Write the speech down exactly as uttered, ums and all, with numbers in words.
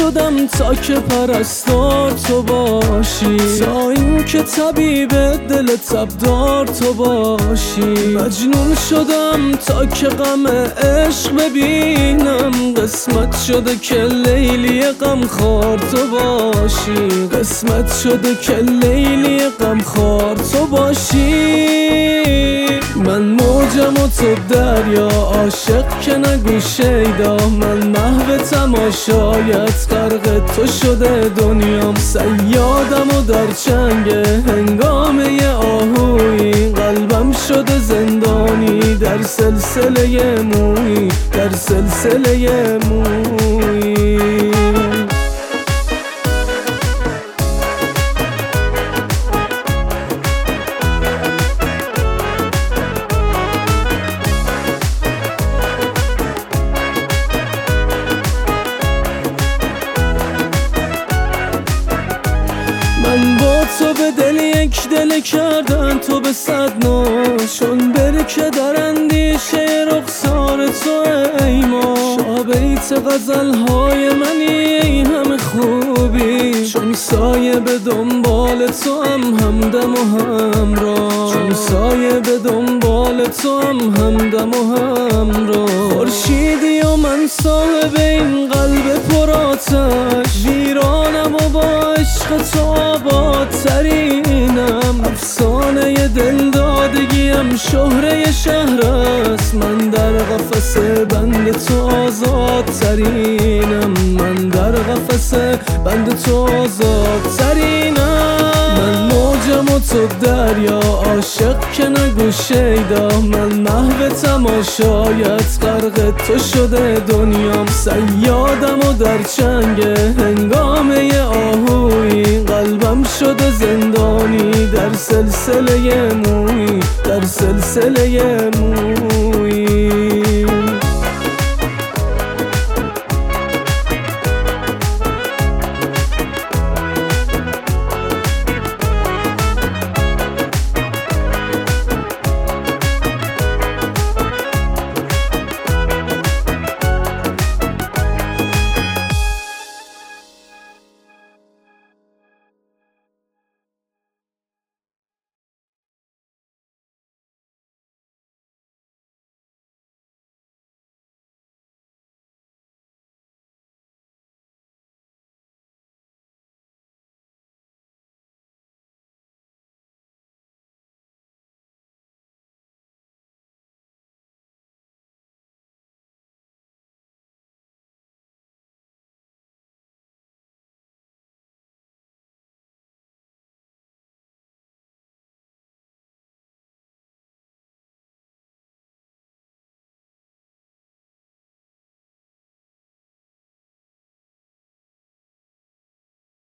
شدم تا که پرستار تو باشی، تا این که طبیب دل تبدار تو باشی. مجنون شدم تا که غم عشق ببینم، قسمت شده که لیلی غم خوار تو باشی، قسمت شده که لیلی غم خوار تو باشی. من موجم و تو دریا، عاشق که نگو شیدا، من محو تماشایت غرق تو شده دنیام. صیادم و در چنگ هنگامه آهویی، قلبم شده زندانی در سلسله مویی، در سلسله مویی. من با تو به دل یک دل کردن، تو به صد ناشون بری که در اندیشه رخسار تو ای ما. شابیت غزلهای منی ای همه خوبی، چون سایه به دنبال تو هم همدم و همراه، چون سایه به دنبال تو هم همدم و همراه. خورشیدی و من صاحب این قلب پر آتش، ویرانم و با عشق تو آبادترینم. افسانه دلدادگیم شهره شهر است، من در قفس بند تو آزادترینم، من در قفس بند تو آزادترینم. من موجم و تو دریا، عاشق که نگو شیدا، من محو تماشایت غرق تو شده دنیام. صیادم و در چنگ هنگامه آهویی، قلبم شده زندانی در سلسله مویی، در سلسله مویی.